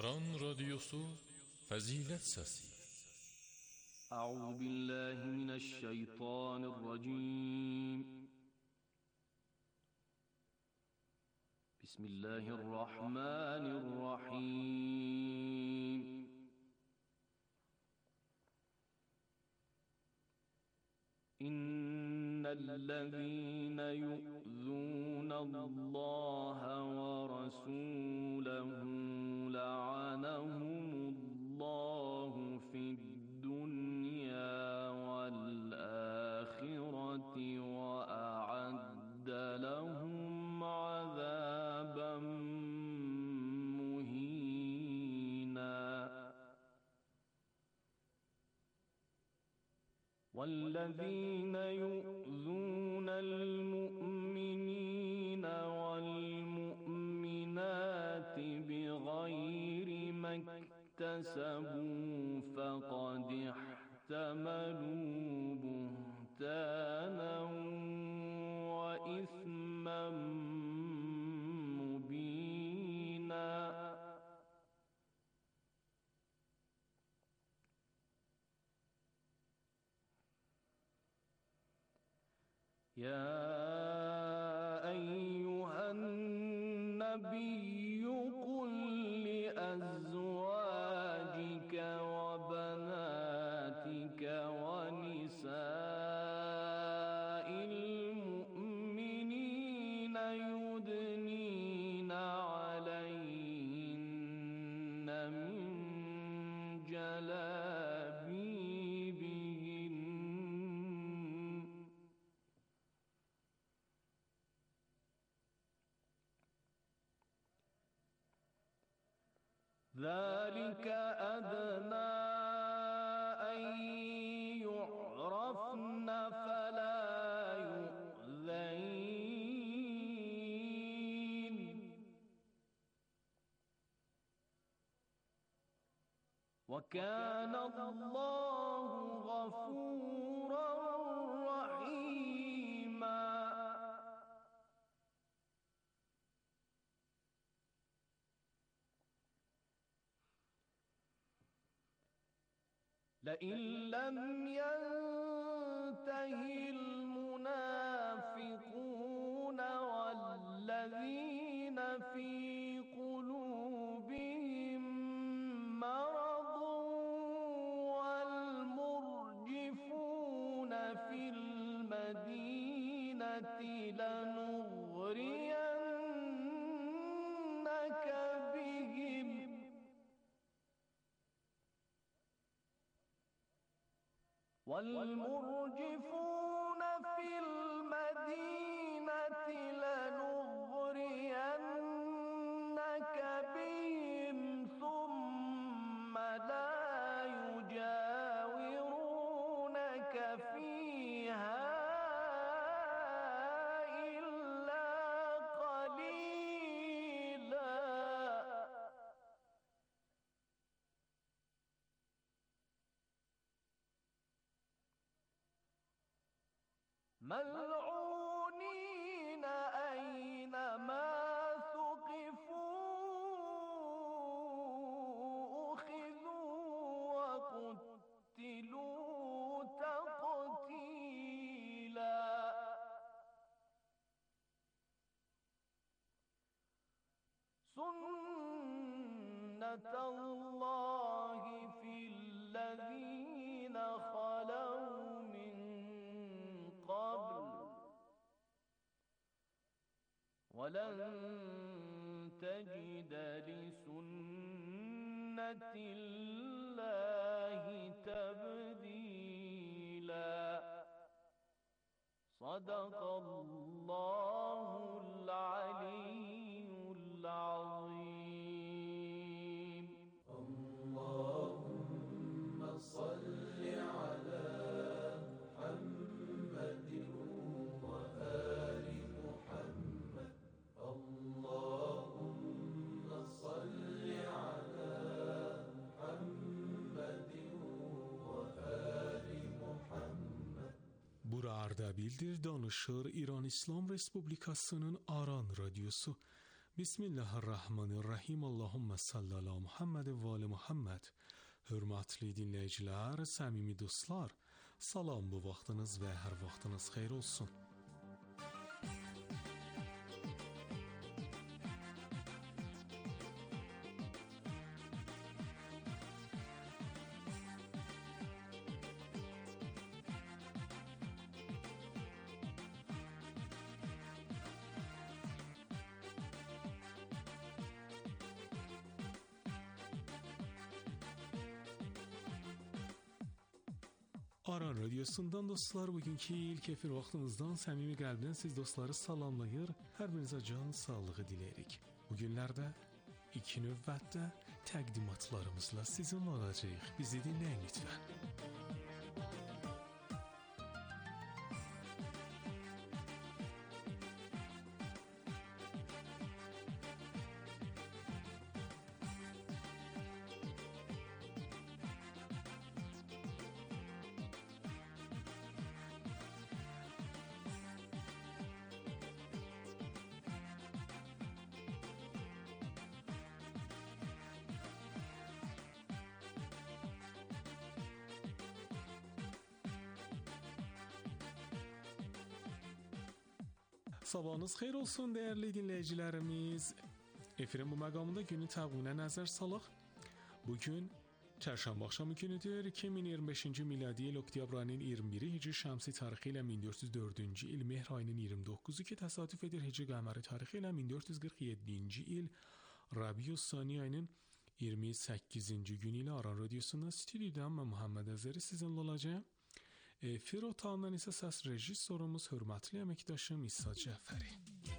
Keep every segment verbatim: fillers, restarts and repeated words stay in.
Aran Radyosu Fazilet Sesi. Euzu billahi mineşşeytanirracim. Bismillahirrahmanirrahim. İnnellezîne yu'zûnallâhe ve rasûlehu la'anehumullâhu fid-dunya vel-âhireti ve a'adde lehum azâben muhînâ. وَالَّذِينَ يُؤْذُونَ الْمُؤْمِنِينَ وَالْمُؤْمِنَاتِ بِغَيْرِ مَا اكْتَسَبُوا فَقَدِ احْتَمَلُوا بُهْتَانًا وَإِثْمًا مُبِينًا. يا أيها النبي قل لأزواجك وبناتك ونساء المؤمنين يدنين عليهن من جلابيبهن ذلك أدنى أن يعرفن فلا يؤذين. وكان الله غفورا رحيما. لئن لم ينتهي المنافقون والذين في قلوبهم مرض والمرجفون في المدينة لنغرينك بهم والمرجفون في المدينة لنغرينك بهم ثم لا يجاورونك فيها إلا قليلا. ملعونين أينما ثقفوا أخذوا وقتلوا تقتيلا. سنة الله في الذين خلوا من قبل ولن تجد لسنة الله تبديلا. صدق الله العلي العظيم. اللهم صل على محمد وآل محمد. اللهم صل على محمد وآل محمد. Burada Ardabil'dir. Danışır İran İslam Respublikası'nın Aran Radyosu. Bismillahirrahmanirrahim. Allahumma salli ala Muhammed və ali Muhammed. Hörmətli dinləyicilər, səmimi dostlar, salam, bu vaxtınız və hər vaxtınız xeyir olsun. Aran Radyosu'ndan dostlar, bugünkü ilk efir vaxtımızdan səmimi qəlbdən siz dostları salamlayır, hər birinizə can sağlığı diləyirik. Bugünlərdə iki növbətdə təqdimatlarımızla sizinlə olacağıq. Bizi dinləyin lütfən. Sabahınız xeyir olsun dəyərli dinləyicilərimiz. Efirin bu məqamında günün təqviminə nəzər salaq. Bugün çərşənbə axşamı günüdür. iki min iyirmi beşinci miladi il oktyabr ayının iyirmi biri, Hicri şəmsi tarixi ilə min dörd yüz dördüncü il mehr ayının iyirmi doqquzu ki təsadüf edir Hicri qəməri tarixi ilə min dörd yüz qırx yeddinci il Rabius Sani ayının iyirmi səkkizinci günü ilə Aran Radyosu'nda stüdyodan mən Muhammed Əzəri sizinlə olacağım. Efir otağından isə səs rejissorumuz hörmətli əməkdaşım İsa Cəfəri.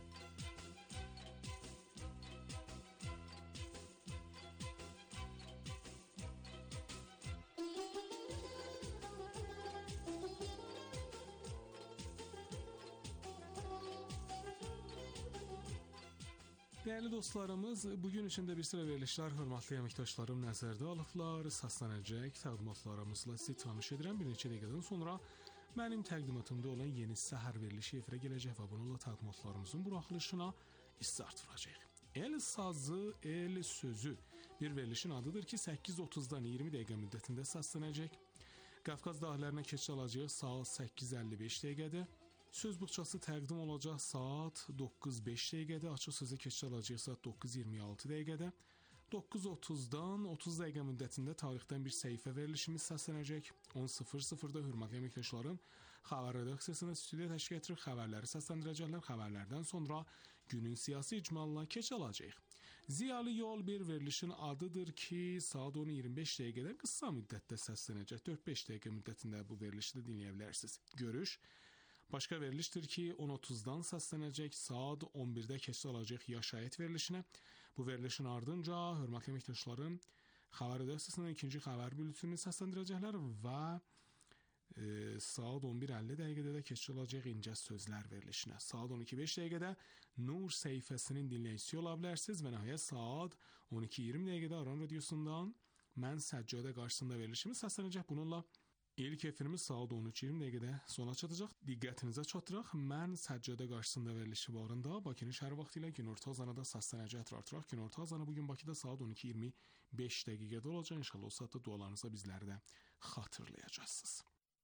Değerli dostlarımız, bugün üçün də bir sıra verilişlər hörmətli əməkdaşlarım nəzərdə alıblar. Səslənəcək təqdimatlarımızla sizi tanış edirəm. Bir neçə dəqiqədən sonra mənim təqdimatımda olan yeni səhər verilişi efirə gələcək və bununla təqdimatlarımızın buraxılışına start vuracaq. El sazı, el sözü bir verilişin adıdır ki, səkkiz otuzdan iyirmi dəqiqə müddətində səslənəcək. Qafqaz dağlarına keçid alacaq saat səkkiz əlli beş dəqiqədə. Söz buxçası təqdim olacaq saat doqquz beş dəqiqədə, açıq sözə keçid alacaq saat doqquz iyirmi altı dəqiqədə. doqquz otuzdan otuz dəqiqə müddətində tarixdən bir səhifə verilişimiz səslənəcək. on sıfır sıfırda hörmətli əməkdaşlarım xəbər redaksiyasına stüdiyo təşkil edir, xəbərləri səsləndirəcəklər. Xəbərlərdən sonra günün siyasi icmalına keçid alacaq. Ziyalı yol bir verilişin adıdır ki, saat on iyirmi beş dəqiqədən qısa müddətdə səslənəcək. dörd beş dəqiqə müddətində bu verilişi də dinləyə bilərsiniz. Görüş başqa verilişdir ki, on otuzdan səslənəcək, saat on birdə keçid alacaq yaşayət verilişinə. Bu verilişin ardınca hörmətli əməkdaşlarım xəbər redaksiyasının ikinci xəbər bültenini səsləndirəcəklər və e, saat on bir əlli dəqiqədə də keçid alacaq incə sözlər verilişinə. Saat on iki beş dəqiqədə Nur səhifəsinin dinləyicisi ola bilərsiniz və nəhayət saat on iki iyirmi dəqiqədə Aran Radyosu'ndan mən Səccadə qarşısında verilişimiz səslənəcək. Bununla İlk efirimiz saat on üç iyirmi dəqiqədə sona çatacaq. Diqqətinizə çatdıraq. Mən Səccadə qarşısında verilişi varında Bakının şəhər vaxtı ilə günorta azanı da səslənəcək artıraq. Günorta azanı bugün Bakıda saat on iki iyirmi beş dəqiqədə olacaq. İnşallah o saatda dualarınızla bizləri də xatırlayacaqsınız.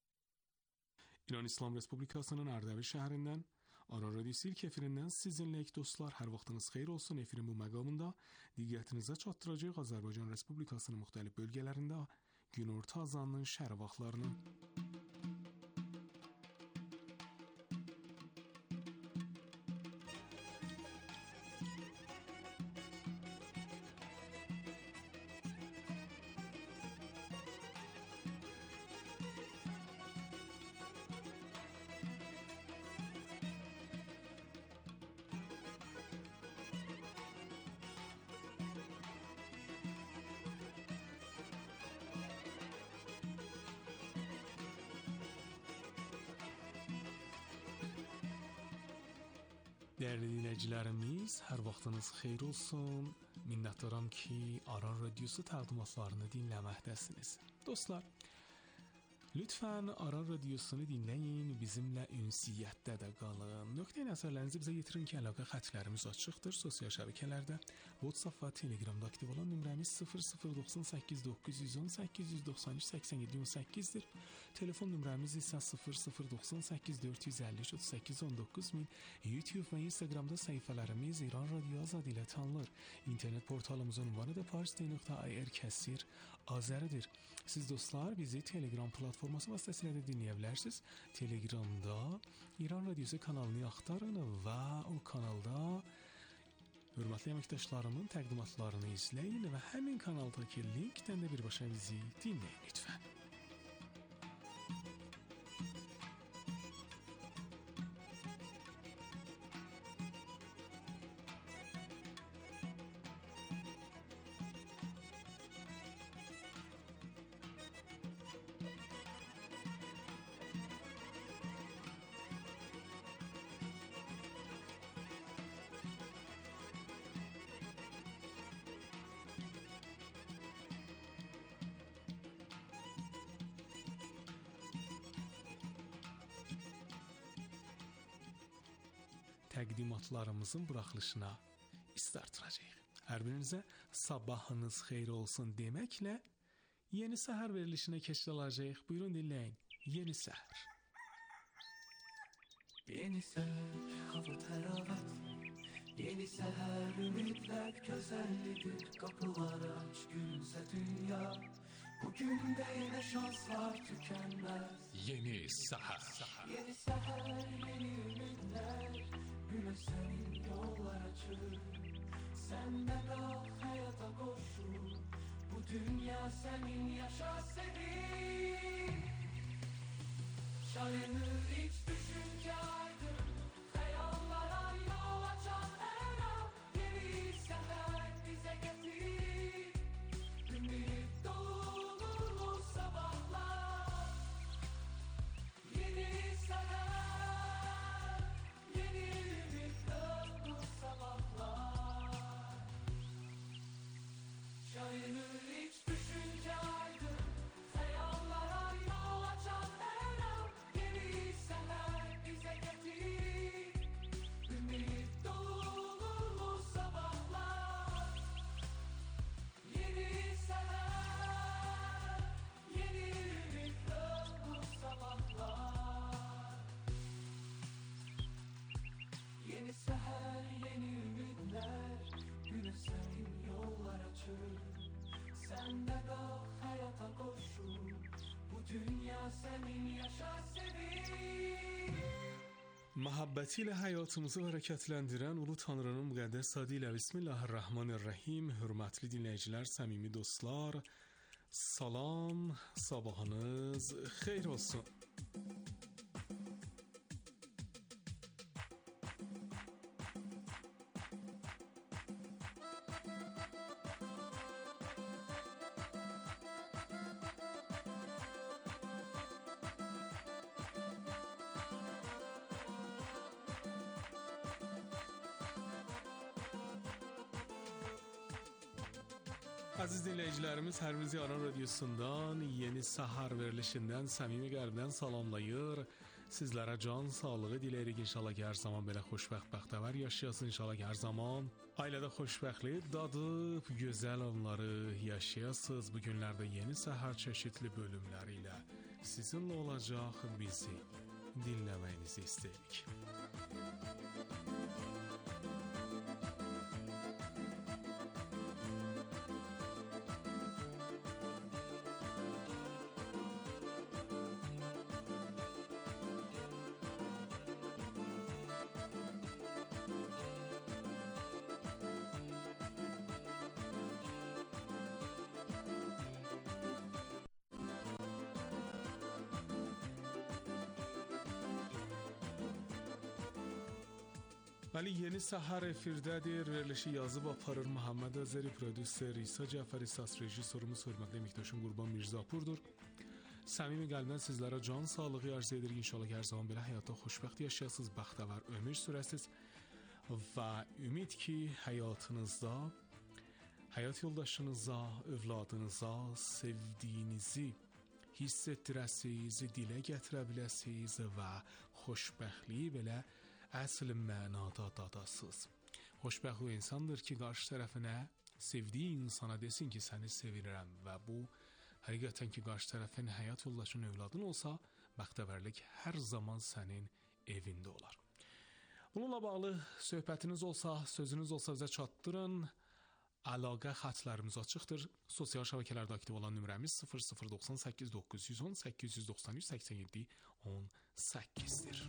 İran İslam Respublikasının Ərdəbil şəhərindən Aran Radyosu ilk efirindən sizinləyik dostlar. Hər vaxtınız xeyir olsun. Efirin bu məqamında diqqətinizə çatdıracaq Azərbaycan Respublikasının müxtəlif bölgələrində günorta azanının şəhər vaxtlarının Dəyərli dinləyicilərimiz, hər vaxtınız xeyir olsun. Minnətdaram ki, Aran Radyosu təqdimatlarını dinləməkdəsiniz. Dostlar, Lütfən Aran radiosunu dinləyin, bizimlə ünsiyyətdə də qalın. Nöqtə nəzərlərinizi bizə yetirin ki, əlaqə xətlərimiz açıqdır. Sosial şəbəkələrdə WhatsApp və Telegramda aktiv olan nömrəmiz sıfır sıfır doxsan səkkiz doqquz yüz on səkkiz yüz doxsan üç səksən yeddi on səkkizdir. Telefon nömrəmiz isə sıfır sıfır doxsan səkkiz dörd yüz əlli üç otuz səkkiz on doqquz min. YouTube və Instagramda səhifələrimiz İran Radio Azad ilə tanınır. İnternet portalımızın ünvanı da parstay nöqtə i r kəsir azəridir. Siz dostlar bizi Telegram platforması vasitəsilə də dinləyə bilərsiniz. Telegramda İran Radiosu kanalını axtarın və o kanalda hörmətli əməkdaşlarımın təqdimatlarını izləyin və həmin kanaldakı linkdən də birbaşa bizi dinləyin lütfən. Təqdimatlarımızın buraxılışına istartıracağıq. Hər birinizə sabahınız xeyir olsun deməklə yeni səhər verilişinə keçid alacağıq. Buyurun dinləyin. Yeni səhər. Yeni səhər, hava təravət. Yeni səhər, ümidlər gözəllidir. Qapılar aç, gülsə dünya. Bugün də yenə şanslar tükənməz. Yeni səhər. Yeni səhər, yeni ümidlər. Günə sənin yollar açır. Sən də qal həyata qoşul. Bu dünya sənin, yaşa sevin. Şayanır iç düşüncə aydın. Xəyallara yol açan hər an. Yeni səhər bizə gətir. Ümid dolu sabahlar. Yeni səhər, yeni ümid dolu sabahlar. Şayanır iç düşüncə aydın. Xəyallara yol açan hər an. Yeni səhər bizə gətir. Ümid dolu sabahlar. Yeni səhər, yeni ümid dolu sabahlar. Yeni səhər, yeni ümidlər. Günə sənin yollar açır. Sən də qal həyata qoşul. Bu dünya sənin, yaşa sevin. Məhəbbəti ilə həyatımızı hərəkətləndirən Ulu Tanrının müqəddəs adı ilə Bismillahirrahmanirrahim. Hörmətli dinləyicilər, səmimi dostlar, salam, sabahınız xeyir olsun. Əziz dinləyicilərimiz, hər birinizi Aran Radiosundan yeni səhər verilişindən səmimi qəlbdən salamlayır. Sizlərə can sağlığı diləyirik. İnşallah ki, hər zaman belə xoşbəxt, bəxtəvər yaşayasınız. İnşallah ki, hər zaman ailədə xoşbəxtlik dadıb, gözəl anları yaşayasınız. Bu günlərdə yeni səhər çeşitli bölümləri ilə sizinlə olacaq, bizi dinləməyinizi istəyirik. Bəli, yeni səhər efirdədir. Verilişi yazıb aparır Muhammed Azəri, prodüser İsa Cəfəri, səs rejissorumuz hörmətli əməkdaşım Qurban Mirzapurdur. Səmimi qəlbdən sizlərə can sağlığı arzu edirik. İnşallah hər zaman belə həyatda xoşbəxt yaşayasınız, bəxtəvər ömür sürəsiz və ümid ki, həyatınızda, həyat yoldaşınıza, övladınıza sevdiyinizi hiss etdirəsiz, dilə gətirə biləsiz və xoşbəxtliyi belə əsl mənada dadasız. Xoşbəxt o insandır ki, qarşı tərəfinə sevdiyi insana desin ki, səni sevirəm və bu həqiqətən ki, qarşı tərəfin həyat yoldaşın övladın olsa, bəxtəvərlik hər zaman sənin evində olar. Bununla bağlı söhbətiniz olsa, sözünüz olsa bizə çatdırın. Əlaqə xətlərimiz açıqdır. Sosial şəbəkələrdə aktiv olan nömrəmiz sıfır sıfır doxsan səkkiz doqquz yüz on səkkiz yüz doxsan üç səksən yeddi on səkkizdir.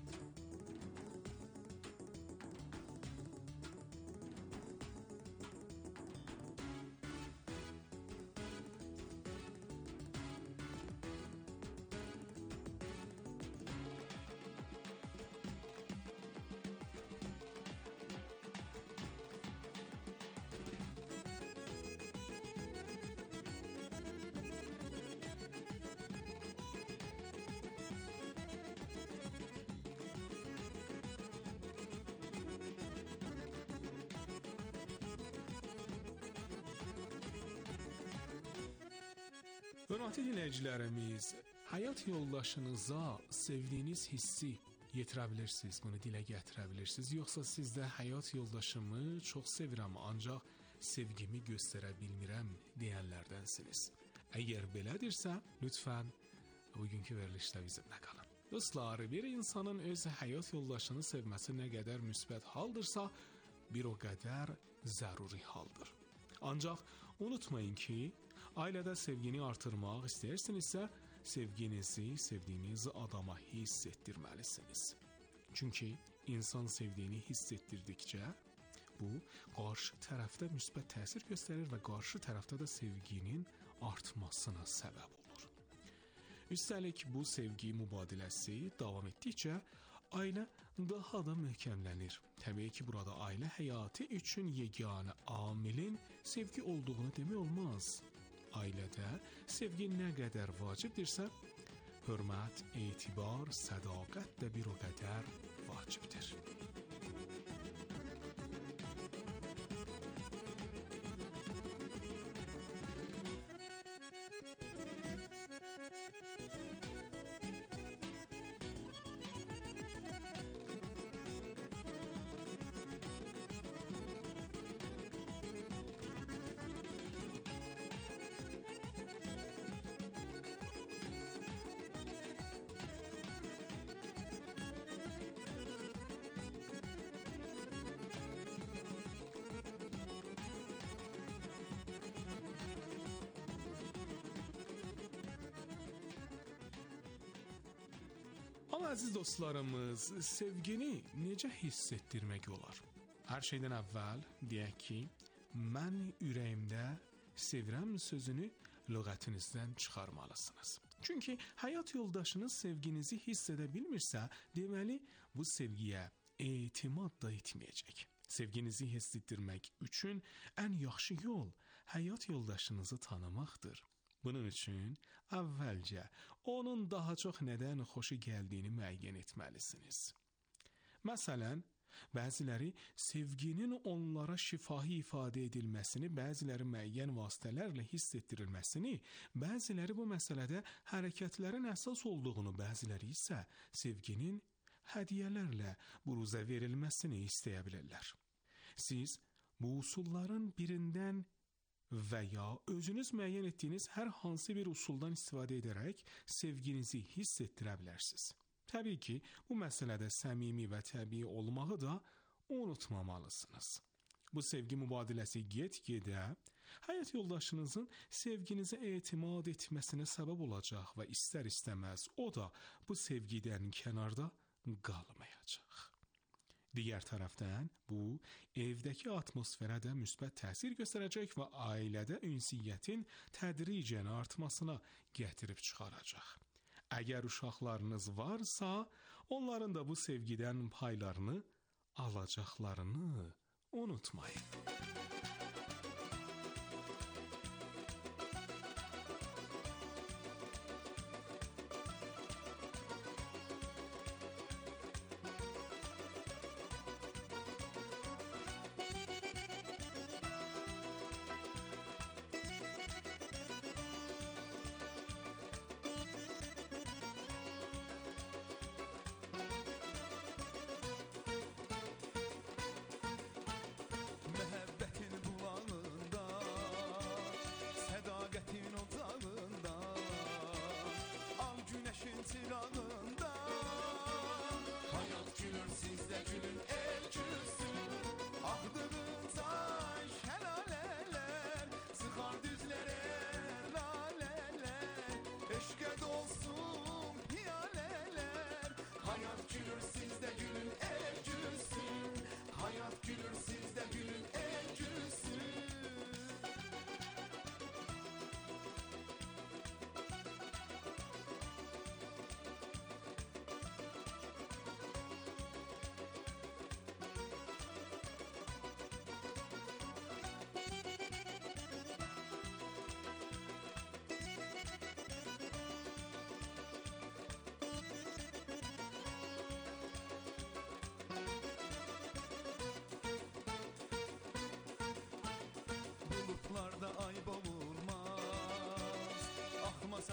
Hörmətli dinləyicilərimiz, həyat yoldaşınıza sevdiyiniz hissi yetirə bilirsiniz, bunu dilə gətirə bilirsiniz, yoxsa sizdə həyat yoldaşımı çox sevirəm, ancaq sevgimi göstərə bilmirəm deyənlərdənsiniz. Əgər belədirsə, lütfən bugünkü verilişdə bizimlə qalın. Dostlar, bir insanın öz həyat yoldaşını sevməsi nə qədər müsbət haldırsa, bir o qədər zəruri haldır. Ancaq unutmayın ki, ailədə sevgini artırmaq istəyirsinizsə, sevginizi sevdiyiniz adama hiss etdirməlisiniz. Çünki insan sevdiyini hiss etdirdikcə, bu qarşı tərəfdə müsbət təsir göstərir və qarşı tərəfdə də sevginin artmasına səbəb olur. Üstəlik, bu sevgi mübadiləsi davam etdikcə, ailə daha da möhkəmlənir. Təbii ki, burada ailə həyatı üçün yeganə amilin sevgi olduğunu demək olmaz. Ailədə sevgi nə qədər vacibdirsə, hörmət, etibar, sədaqət də bir o qədər vacibdir. Amma əziz dostlarımız, sevgini necə hiss etdirmək olar? Hər şeydən əvvəl deyək ki, mən ürəyimdə sevirəm sözünü lüğətinizdən çıxarmalısınız. Çünki həyat yoldaşınız sevginizi hiss edə bilmirsə, deməli bu sevgiyə etimad da etməyəcək. Sevginizi hiss etdirmək üçün ən yaxşı yol həyat yoldaşınızı tanımaqdır. Bunun üçün əvvəlcə onun daha çox nədən xoşu gəldiyini müəyyən etməlisiniz. Məsələn, bəziləri sevginin onlara şifahi ifadə edilməsini, bəziləri müəyyən vasitələrlə hiss etdirilməsini, bəziləri bu məsələdə hərəkətlərin əsas olduğunu, bəziləri isə sevginin hədiyyələrlə büruzə verilməsini istəyə bilirlər. Siz bu usulların birindən və ya özünüz müəyyən etdiyiniz hər hansı bir usuldan istifadə edərək sevginizi hiss etdirə bilərsiniz. Təbii ki, bu məsələdə səmimi və təbii olmağı da unutmamalısınız. Bu sevgi mübadiləsi get-gedə həyat yoldaşınızın sevginizə etimad etməsinə səbəb olacaq və istər-istəməz o da bu sevgidən kənarda qalmayacaq. Digər tərəfdən, bu, evdəki atmosferə də müsbət təsir göstərəcək və ailədə ünsiyyətin tədricən artmasına gətirib çıxaracaq. Əgər uşaqlarınız varsa, onların da bu sevgidən paylarını alacaqlarını unutmayın.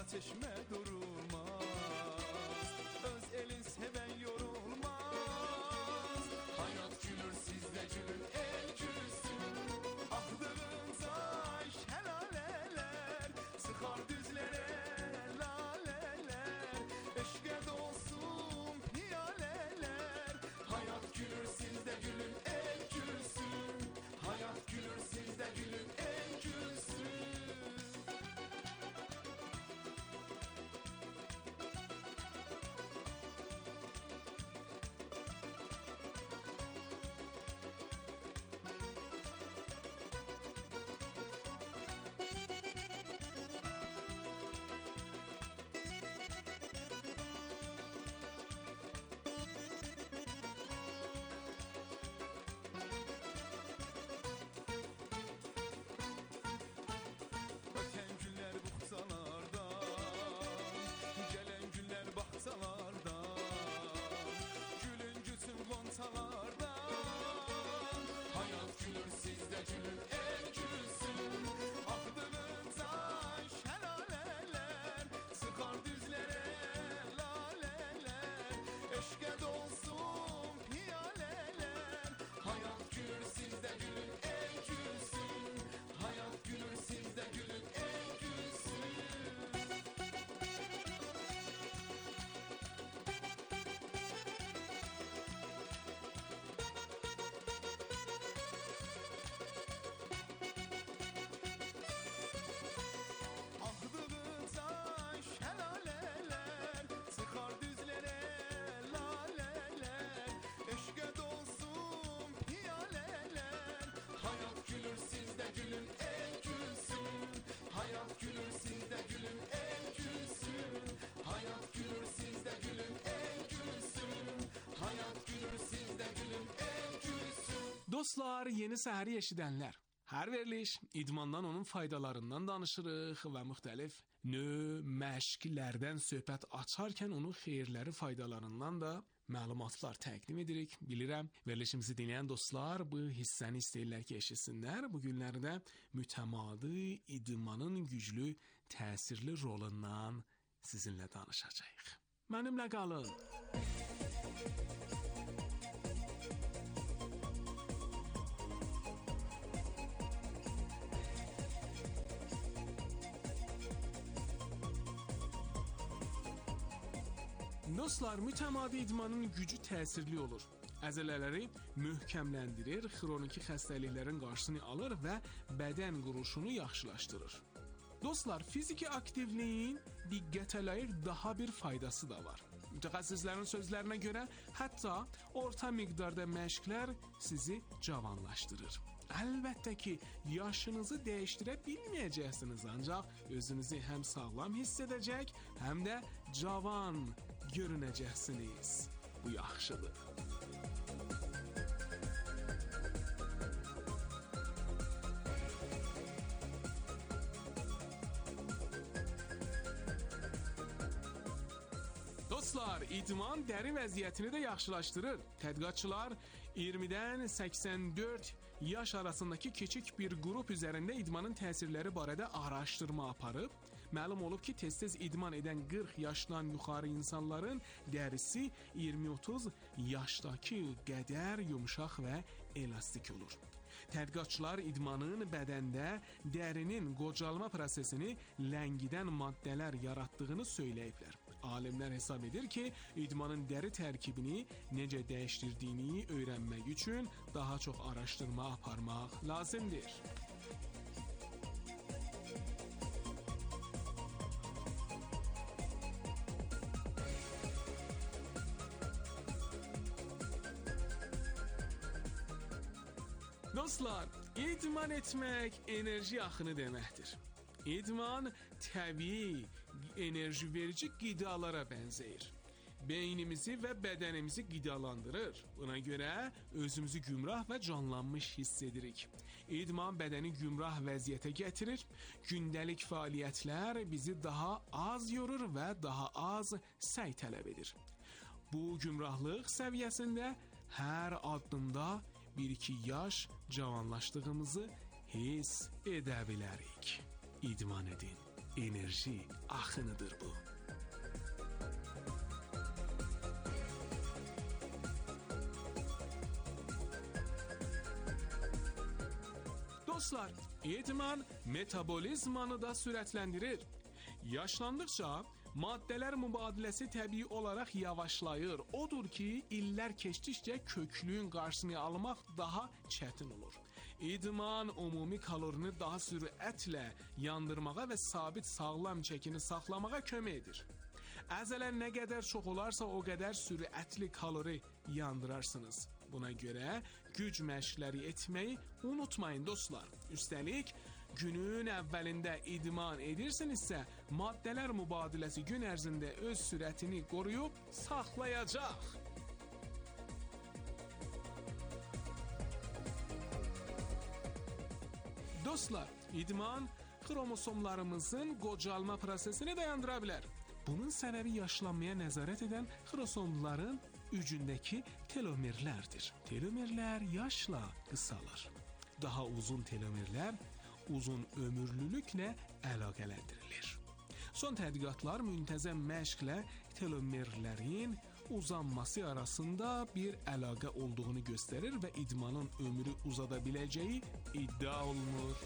çeşme durulmaz. Öz elin seven yorulmaz. Hayat gülür sizde gülün el gülsün. Ahdığınca şelaleler sıkar düzlere laleler. Eşke dolsun piyaleler. Hayat gülür sizde gülün el gülsün. Hayat gülür sizde gülün el gülsün. Öten günler buxsalardan, gelen günler baxsalardan, gülün gülsün qonçalardan. Hayat gülür sizdə gülün el gülsün. Axdığınca şelaleler sıxar düzlərə laleler. Eşqə dolsun piyaleler. Hayat gülür sizdə gülün el gülsün. Hayat gülür sizdə gülün el gülsün. Axdığınca şelaleler sıxar düzlərə laleler. Eşqə dolsun piyaleler. Hayat gülür sizdə gülün el gülsün. Hayat gülür sizdə gülün el gülsün. Hayat gülür sizdə gülün el gülsün. Hayat gülür sizdə gülün el gülsün. Dostlar, yeni səhəri eşidənlər. Hər veriliş idmandan onun faydalarından danışırıq və müxtəlif növ məşqlərdən söhbət açarkən onun xeyirləri, faydalarından da məlumatlar təqdim edirik. Bilirəm, verilişimizi dinləyən dostlar bu hissəni istəyirlər ki, eşitsinlər. Bu günlərdə mütəmadi idmanın güclü, təsirli rolundan sizinlə danışacağıq. Mənimlə qalın. Dostlar, mütəmadi idmanın gücü təsirli olur. Əzələləri möhkəmləndirir, xroniki xəstəliklərin qarşısını alır və bədən quruluşunu yaxşılaşdırır. Dostlar, fiziki aktivliyin diqqətə layiq daha bir faydası da var. Mütəxəssislərin sözlərinə görə hətta orta miqdarda məşqlər sizi cavanlaşdırır. Əlbəttə ki, yaşınızı dəyişdirə bilməyəcəksiniz, ancaq özünüzü həm sağlam hiss edəcək, həm də cavan görünəcəksiniz. Bu yaxşıdır. Dostlar, idman dəri vəziyyətini də yaxşılaşdırır. Tədqiqatçılar iyirmidən səksən dörd yaş arasındakı kiçik bir qrup üzərində idmanın təsirləri barədə araşdırma aparıb. Məlum olub ki, tez-tez idman edən qırx yaşdan yuxarı insanların dərisi iyirmi otuz yaşdakı qədər yumşaq və elastik olur. Tədqiqatçılar idmanın bədəndə dərinin qocalma prosesini ləngidən maddələr yaratdığını söyləyiblər. Alimlər hesab edir ki, idmanın dəri tərkibini necə dəyişdirdiyini öyrənmək üçün daha çox araşdırma aparmaq lazımdır. Dostlar, idman etmək enerji axını deməkdir. İdman təbii, enerji verici qidalara bənzəyir. Beynimizi və bədənimizi qidalandırır. Buna görə özümüzü gümrah və canlanmış hiss edirik. İdman bədəni gümrah vəziyyətə gətirir. Gündəlik fəaliyyətlər bizi daha az yorur və daha az səy tələb edir. Bu gümrahlıq səviyyəsində hər addımda bir iki yaş cavanlaşdığımızı hiss edə bilərik. İdman edin, enerji axınıdır bu. Dostlar, idman metabolizmanı da sürətləndirir. Yaşlandıkça maddeler mübadilesi təbii olarak yavaşlayır. Odur ki, iller keçdikçe köklüğün qarşısını almaq daha çətin olur. İdman umumi kalorini daha sürətlə yandırmağa və sabit sağlam çəkini saxlamağa kömək edir. Əzələr nə qədər çox olarsa o qədər sürətli kalori yandırarsınız. Buna görə güc məşqləri etməyi unutmayın dostlar. Üstəlik, günün əvvəlində idman edirsinizsə, maddələr mübadiləsi gün ərzində öz sürətini qoruyub saxlayacaq. Dostlar, idman xromosomlarımızın qocalma prosesini dayandıra bilər. Bunun səbəbi yaşlanmaya nəzarət edən xromosomların ucundakı telomerlərdir. Telomerlər yaşla qısalır. Daha uzun telomerlər uzun ömürlülüklə əlaqələndirilir. Son tədqiqatlar müntəzəm məşqlə telomerlərin uzanması arasında bir əlaqə olduğunu göstərir və idmanın ömrü uzada biləcəyi iddia olunur.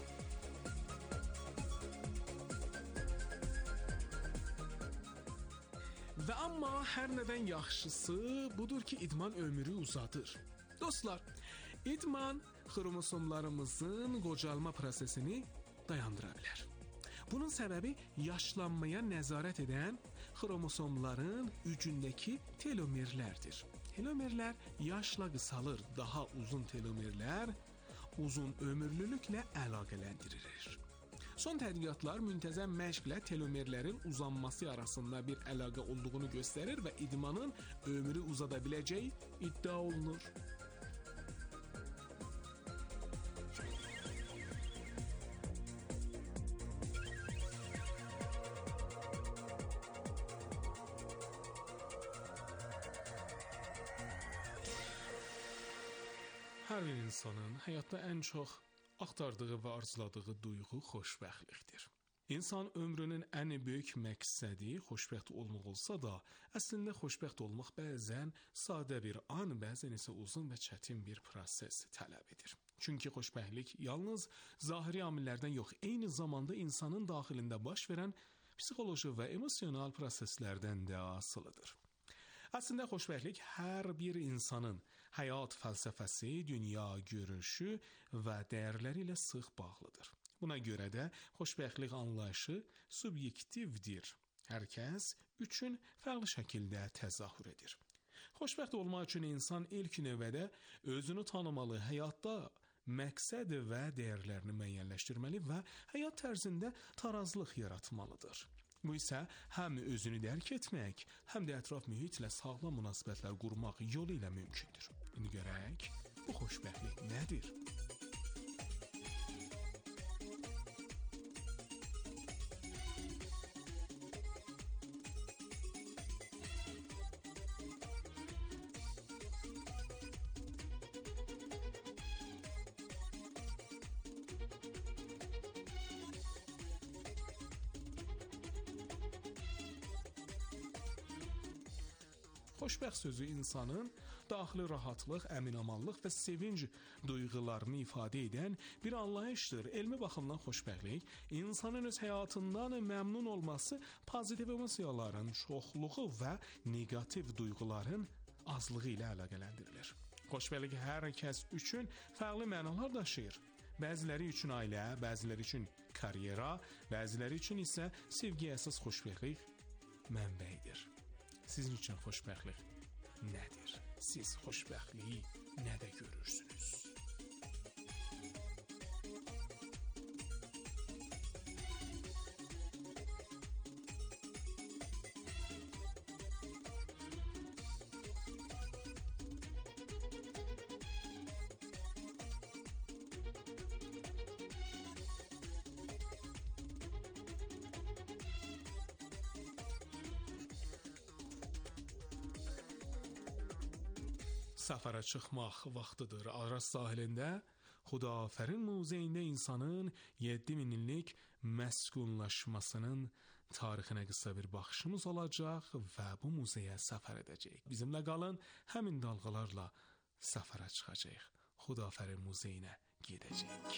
Və amma hər nədən yaxşısı budur ki, idman ömrü uzadır. Dostlar, idman xromosomlarımızın qocalma prosesini dayandıra bilər. Bunun səbəbi yaşlanmaya nəzarət edən xromosomların ucundakı telomerlərdir. Telomerlər yaşla qısalır, daha uzun telomerlər uzun ömürlülüklə əlaqələndirilir. Son tədqiqatlar müntəzəm məşqlə telomerlərin uzanması arasında bir əlaqə olduğunu göstərir və idmanın ömrü uzada biləcəyi iddia olunur. Hər bir insanın həyatda ən çox axtardığı və arzuladığı duyğu xoşbəxtlikdir. İnsan ömrünün ən böyük məqsədi xoşbəxt olmaq olsa da, əslində xoşbəxt olmaq bəzən sadə bir an, bəzən isə uzun və çətin bir proses tələb edir. Çünki xoşbəxtlik yalnız zahiri amillərdən yox, eyni zamanda insanın daxilində baş verən psixoloji və emosional proseslərdən də asılıdır. Əslində xoşbəxtlik hər bir insanın həyat fəlsəfəsi, dünya görüşü və dəyərləri ilə sıx bağlıdır. Buna görə də xoşbəxtlik anlayışı subyektivdir. Hər kəs üçün fərqli şəkildə təzahür edir. Xoşbəxt olmaq üçün insan ilk növbədə özünü tanımalı, həyatda məqsəd və dəyərlərini müəyyənləşdirməli və həyat tərzində tarazlıq yaratmalıdır. Bu isə həm özünü dərk etmək, həm də ətraf mühitlə sağlam münasibətlər qurmaq yolu ilə mümkündür. İndi görək, bu xoşbəxtlik nədir? Xoşbəxt sözü insanın daxili rahatlıq, əminamanlıq və sevinc duyğularını ifadə edən bir anlayışdır. Elmi baxımdan xoşbəxtlik insanın öz həyatından məmnun olması, pozitiv emosiyaların çoxluğu və negativ duyğuların azlığı ilə əlaqələndirilir. Xoşbəxtlik hər kəs üçün fərqli mənalar daşıyır. Bəziləri üçün ailə, bəziləri üçün karyera, bəziləri üçün isə sevgiyə əsas xoşbəxtlik mənbəyidir. Sizin üçün xoşbəxtlik nədir? Siz xoşbəxtliyi nədə görürsünüz? Səfərə çıxmaq vaxtıdır. Araz sahilində Xudafərin muzeyində insanın yeddi min illik məskunlaşmasının tarixinə qısa bir baxışımız olacaq və bu muzeyə səfər edəcəyik. Bizimlə qalın, həmin dalğalarla səfərə çıxacağıq. Xudafərin muzeyinə gedəcəyik.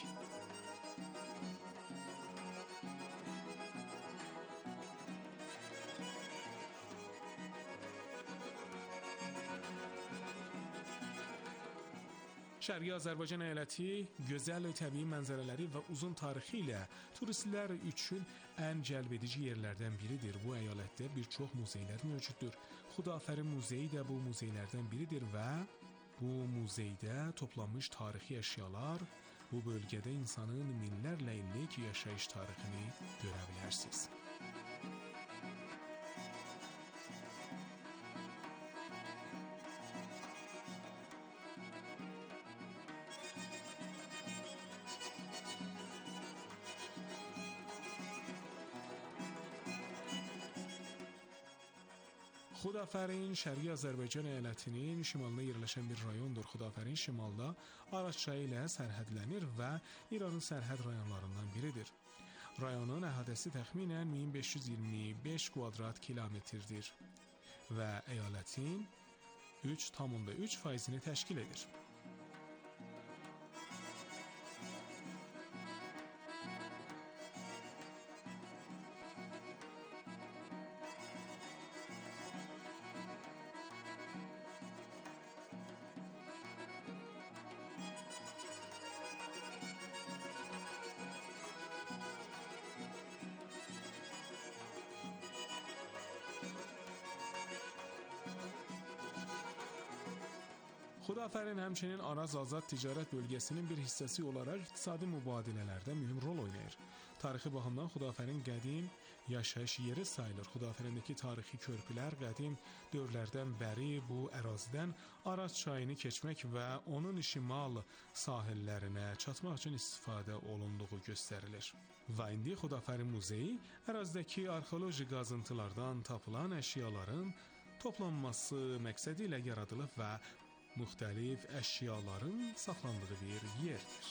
Şərqi Azərbaycan əyaləti gözəl təbii mənzərələri və uzun tarixi ilə turistlər üçün ən cəlbedici yerlərdən biridir. Bu əyalətdə bir çox muzeylər mövcuddur. Xudafərin muzeyi də bu muzeylərdən biridir və bu muzeydə toplanmış tarixi əşyalar bu bölgədə insanın minlərlə illik yaşayış tarixini görə bilərsiniz. Xudafərin Şərqi Azərbaycan əyalətinin şimalında yerləşən bir rayondur. Xudafərin şimalda Araz çayı ilə sərhədlənir və İranın sərhəd rayonlarından biridir. Rayonun əhatəsi təxminən min beş yüz iyirmi beş kvadrat kilometrdir və əyalətin üç tam onda üç faizini təşkil edir. Xudafərin həmçinin Araz Azad Ticarət Bölgəsinin bir hissəsi olaraq iqtisadi mübadilələrdə mühüm rol oynayır. Tarixi baxımdan Xudafərin qədim yaşayış yeri sayılır. Xudafərindəki tarixi körpülər qədim dövrlərdən bəri bu ərazidən Araz çayını keçmək və onun şimal sahillərinə çatmaq üçün istifadə olunduğu göstərilir. Və indi Xudafərin muzeyi ərazidəki arxeoloji qazıntılardan tapılan əşyaların toplanması məqsədi ilə yaradılıb və müxtəlif əşyaların saxlandığı bir yerdir.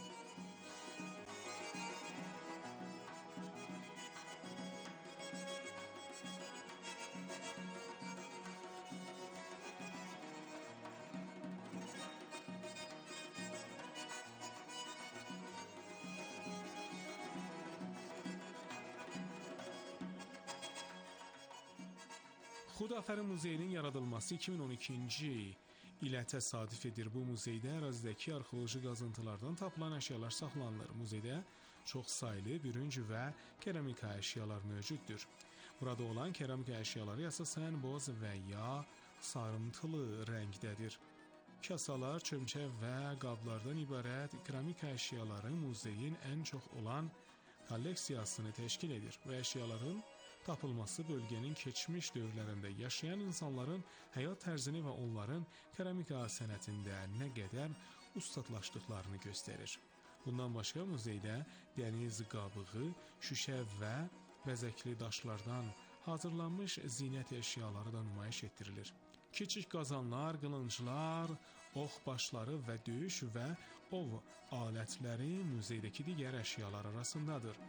Xudafərin muzeyinin yaradılması iki min on ikinci ilə təsadüf edir. Bu muzeydə ərazidəki arxeoloji qazıntılardan tapılan əşyalar saxlanılır. Muzeydə çox saylı bürünc və keramika əşyalar mövcuddur. Burada olan keramika əşyaları əsasən boz və ya sarımtılı rəngdədir. Kasalar, çömçə və qablardan ibarət keramika əşyaları muzeyin ən çox olan kolleksiyasını təşkil edir və əşyaların tapılması bölgənin keçmiş dövrlərində yaşayan insanların həyat tərzini və onların keramika sənətində nə qədər ustadlaşdıqlarını göstərir. Bundan başqa muzeydə dəniz qabığı, şüşə və bəzəkli daşlardan hazırlanmış zinət əşyaları da nümayiş etdirilir. Kiçik qazanlar, qılınclar, ox başları və döyüş və ov alətləri muzeydəki digər əşyalar arasındadır.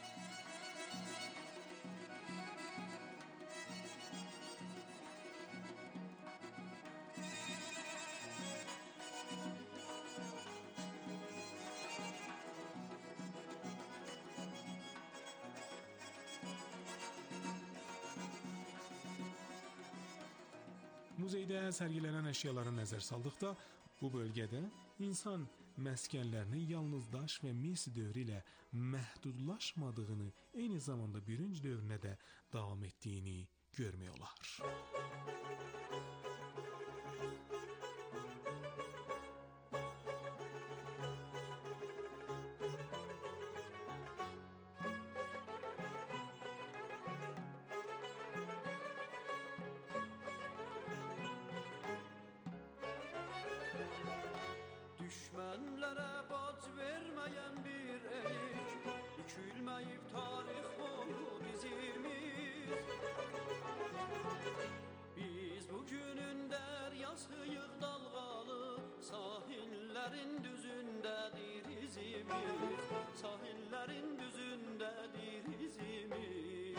Muzeydə sərgilənən əşyalara nəzər saldıqda, bu bölgədə insan məskənlərinin yalnız daş və mis dövrü ilə məhdudlaşmadığını, eyni zamanda bürünc dövrünə də davam etdiyini görmək olar. Düşmənlərə bac verməyən bir elik, bükülməyib tarix boyu dizimiz. Biz bugünün dəryasıyıq dalğalı, sahillərin düzündədir dizimiz, sahillerin düzündedir izimiz.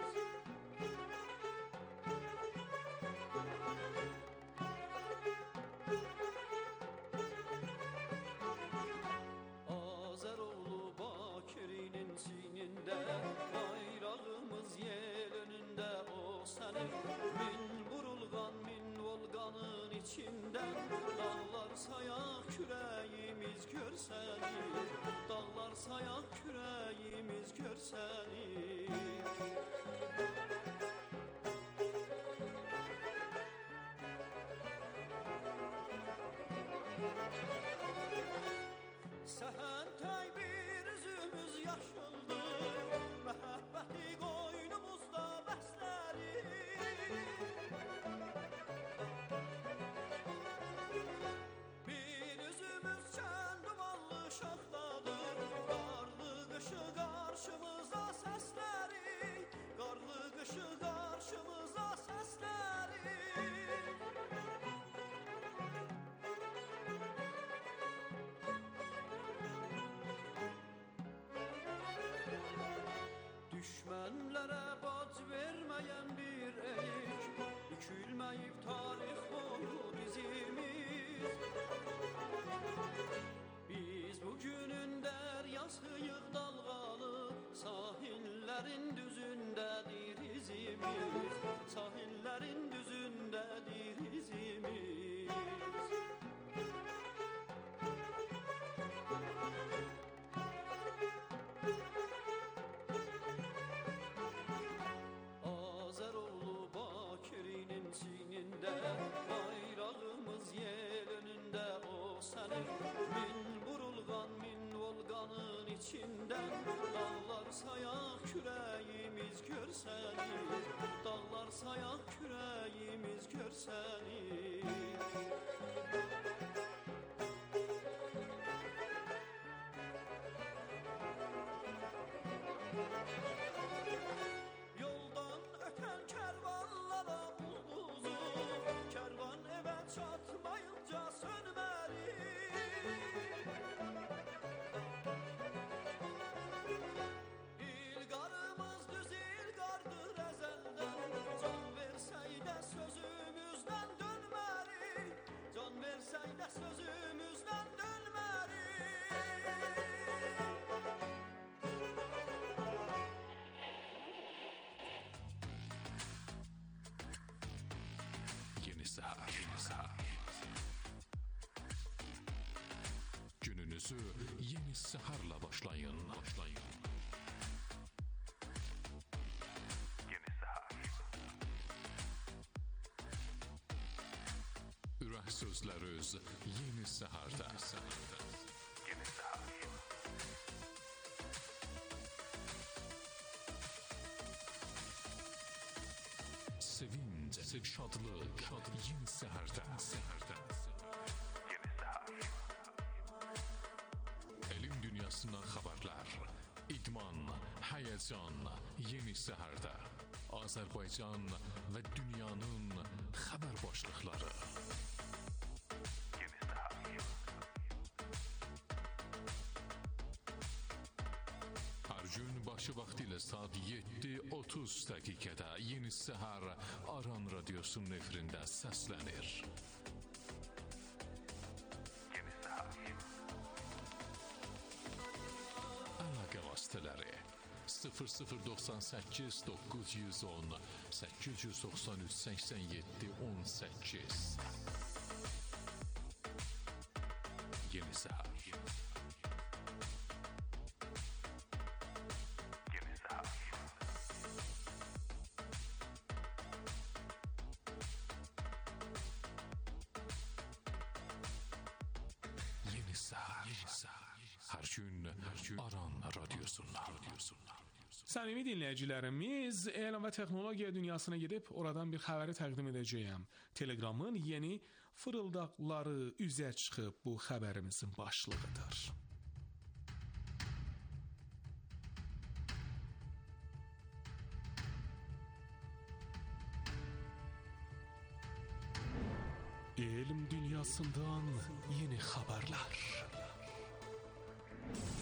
Azeroğlu Bakir'inin sininde, bayrağımız yel önünde o senin. Min burulgan min volganın içinden, dağlar sayak küreğimiz görseni, dağlar sayak küreğimiz görseni. Səhəntəy bir üzümüz yaşıldı, məhəbbəti qoynumuzda bəsləri. Bir üzümüz çən dumanlı şaxtadır, qarlı qışı qarşımıza səsləri, qarlı qışı qarşımıza səsləri. Düşmənlərə bac verməyən bir elik, bükülməyib tarix boyu dizimiz. Biz bugünün dəryasıyıq dalğalı, sahillerin düzündədir izimiz, sahillerin düzündədir izimiz. Azeroğlu Bakir'inin sininde, bayrağımız yel önünde o senin. Min burulgan min volganın içinden, dağlar sayak küreğimiz görseni, dağlar sayak küreğimiz görseni. Yoldan öten kervanlara bulduzu, kervan eve çatmayınca sönmeli. İlgarımız düz ilgardır ezelden, can verseydə sözümüzden dönmeli, can verseydə sözümüzden dönmeli. Yeni Səhər, Yeni Səhər. Gününüzü Yeni Səhərlə başlayın. Başlayın. Yeni Səhər. Ürək sözləriniz Yeni Səhərdə. Yeni Səhər. Sevinç, şadlıq, Yeni Səhərdə. Yeni Səhər. Elm dünyasından xəbərlər, idman, həyəcan, Yeni Səhərdə. Azərbaycan və dünyanın xəbər başlıqları. Yeni Səhər. Hər gün başı vaxtı ilə saat yeddi otuz dəqiqədə Yeni Səhər Aran Radiosunun efirində səslənir. Yeni Səhər. Əlaqə vasitələri sıfır sıfır doxsan səkkiz doqquz yüz on səkkiz yüz doxsan üç səksən yeddi on səkkiz. Yeni Səhər. Hər gün Aran Radiosundan. Səmimi dinləyicilərimiz, elan və texnologiya dünyasına gedib oradan bir xəbəri təqdim edəcəyəm. Telegramın yeni fırıldaqları üzə çıxıb bu xəbərimizin başlığıdır. Elm dünyasından yeni xəbərlər.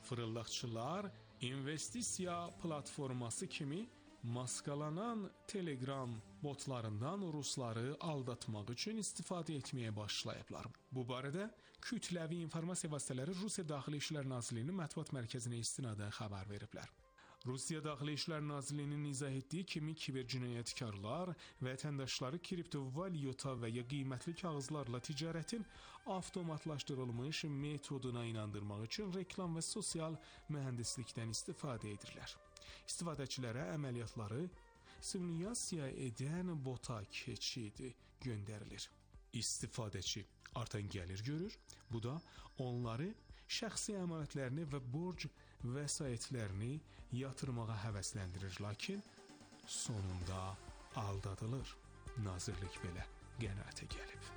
Fırıldaqçılar investisiya platforması kimi maskalanan Telegram botlarından rusları aldatmaq üçün istifadə etməyə başlayıblar. Bu barədə kütləvi informasiya vasitələri Rusiya Daxili İşlər Nazirliyinin mətbuat mərkəzinə istinadən xəbər veriblər. Rusiya Daxili İşlər Nazirliyinin izah etdiyi kimi kibercinayətkarlar vətəndaşları kriptovalyuta və ya qiymətli kağızlarla ticarətin avtomatlaşdırılmış metoduna inandırmaq üçün reklam və sosial mühəndislikdən istifadə edirlər. İstifadəçilərə əməliyyatları simulyasiya edən bota keçid göndərilir. İstifadəçi artan gəlir görür, bu da onları şəxsi əmanətlərini və borc vəsaitlərini yatırmağa həvəsləndirir, lakin sonunda aldadılır. Nazirlik belə qənaətə gəlib.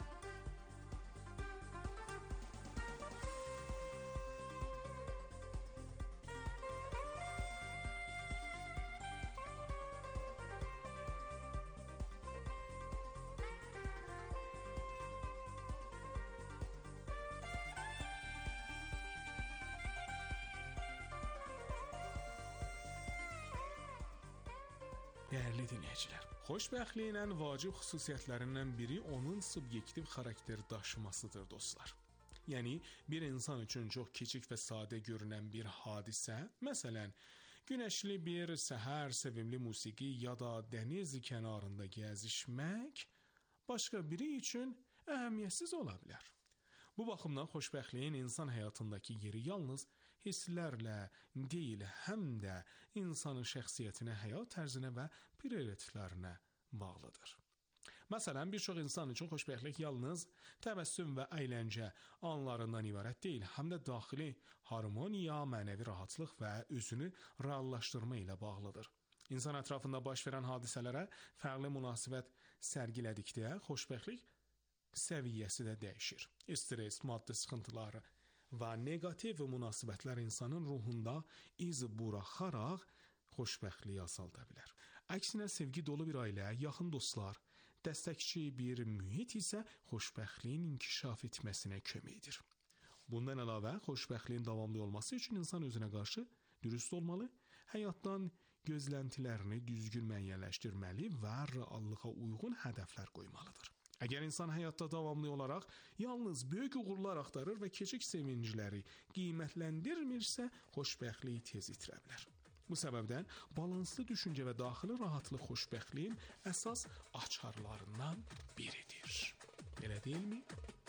Dəyərli dinləyicilər, xoşbəxtliyin ən vacib xüsusiyyətlərindən biri onun subyektiv xarakter daşımasıdır dostlar. Yəni, bir insan üçün çox kiçik və sadə görünən bir hadisə, məsələn, günəşli bir səhər, sevimli musiqi ya da dəniz kənarında gəzişmək başqa biri üçün əhəmiyyətsiz ola bilər. Bu baxımdan xoşbəxtliyin insan həyatındakı yeri yalnız hisslərlə deyil, həm də insanın şəxsiyyətinə, həyat tərzinə və prioritetlərinə bağlıdır. Məsələn, bir çox insan üçün xoşbəxtlik yalnız təbəssüm və əyləncə anlarından ibarət deyil, həm də daxili harmoniya, mənəvi rahatlıq və özünü reallaşdırma ilə bağlıdır. İnsan ətrafında baş verən hadisələrə fərqli münasibət sərgilədikdə xoşbəxtlik səviyyəsi də dəyişir. Stres, maddi sıxıntıları və negativ münasibətlər insanın ruhunda iz buraxaraq xoşbəxtliyi azalda bilər. Əksinə sevgi dolu bir ailə, yaxın dostlar, dəstəkçi bir mühit isə xoşbəxtliyin inkişaf etməsinə kömək edir. Bundan əlavə, xoşbəxtliyin davamlı olması üçün insan özünə qarşı dürüst olmalı, həyatdan gözləntilərini düzgün müəyyənləşdirməli və reallığa uyğun hədəflər qoymalıdır. Əgər insan həyatda davamlı olaraq yalnız böyük uğurlar axtarır və kiçik sevincləri qiymətləndirmirsə, xoşbəxtliyi tez itirə bilər. Bu səbəbdən balanslı düşüncə və daxili rahatlıq xoşbəxtliyin əsas açarlarından biridir. Elə deyilmi?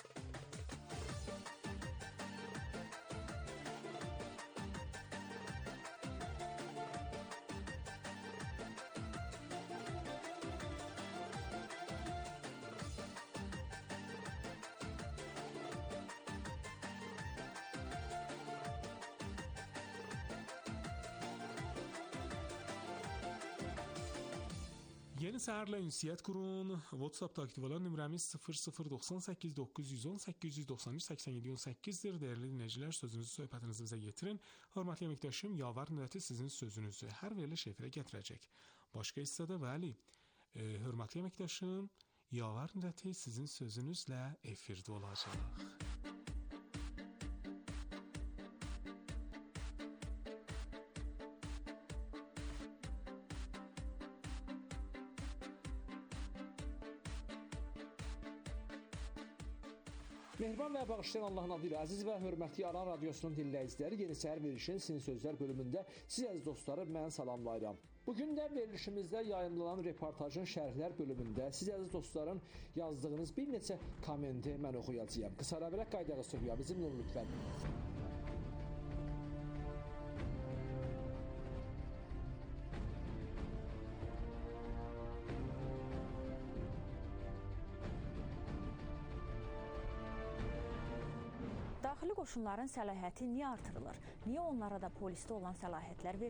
Yeni səhərlə ünsiyyət qurun. WhatsApp-da aktiv olan nömrəmiz sıfır sıfır doxsan səkkiz doqquz yüz on səkkiz yüz doxsan üç səksən yeddi on səkkizdir. Dəyərli dinləyicilər, sözünüzü, söhbətinizi bizə yetirin. Hörmətli əməkdaşım, Yavar növbəti sizin sözünüzü hər veriliş efirə gətirəcək. Başqa hissədə bəli, e, hörmətli əməkdaşım, Yavar növbəti sizin sözünüzlə efirdə olacaq. Mehriban və bağışlayan Allahın adıyla əziz və hörmətli Aran Radiosunun dinləyiciləri, Yeni Səhər verilişinin Sizin Sözlər bölümündə siz əziz dostları mən salamlayıram. Bugün də verilişimizdə yayımlanan reportajın şərhlər bölümündə siz əziz dostların yazdığınız bir neçə kommenti mən oxuyacağam. Qısa rəvələk qaydağı sürüyə bizimlə lütfən. Daxili qoşunların səlahiyyəti niyə artırılır? Niyə onlara da polisdə olan səlahiyyətlər verilir?